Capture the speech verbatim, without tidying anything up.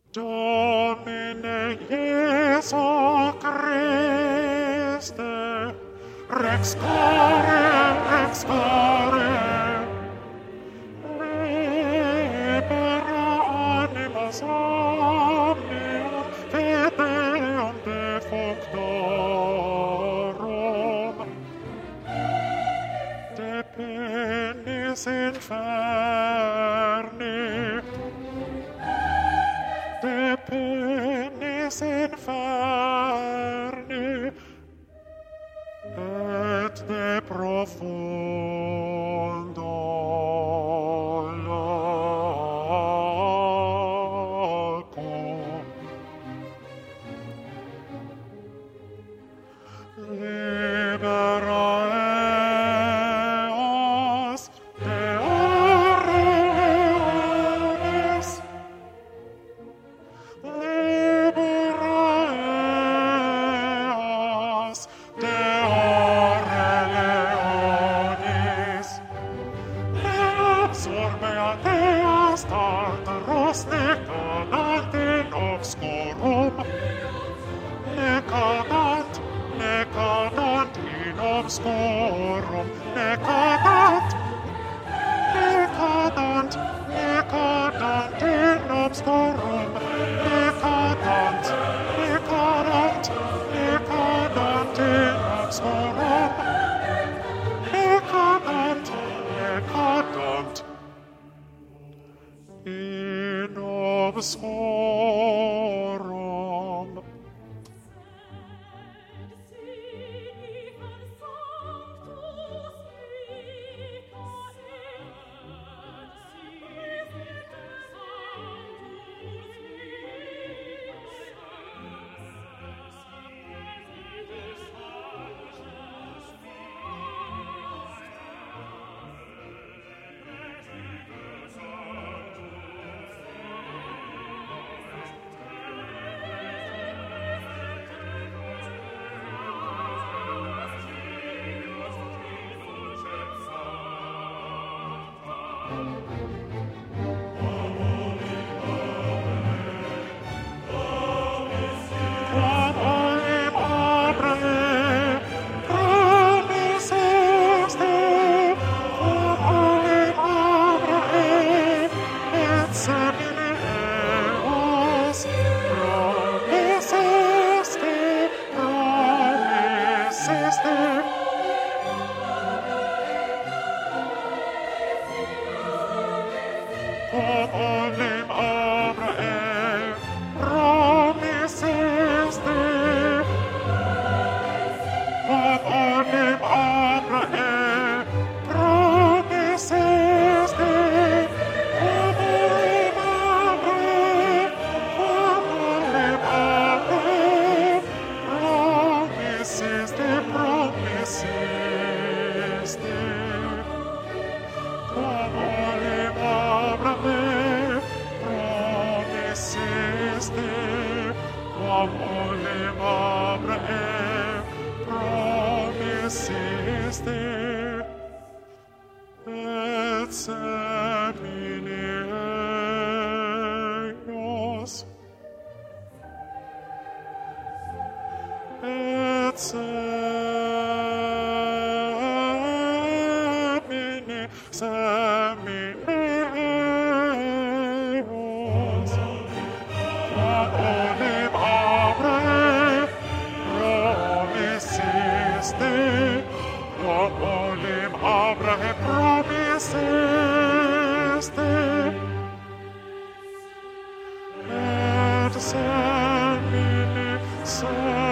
Domine Iesu Christe, Rex Core, Rex Core, libera animas omnium fideum defunctorum, de penis inferni, de penis inferni, et de profundo lacum. Libera eos de ore leonis, libera eos de ore leonis, ne absorbea teas tartaros necadant in obscurum, necadant, necadant in obscurum, necadant, necadant, necadant in obscurum, necadant, necadant, necadant in obscurum, necadant, necadant in obscurum. Olim Abraham, promises thee. Olim Abraham, promises thee. Olim Abraham, Olim Abraham, promises thee, promises thee. Olim Abraham, promises thee. Olim Abraham, promises thee. Et semine eios, et semine, semine eios. Olim Abraham, promises thee. Olim Abraham, promises thee. Et semine, semine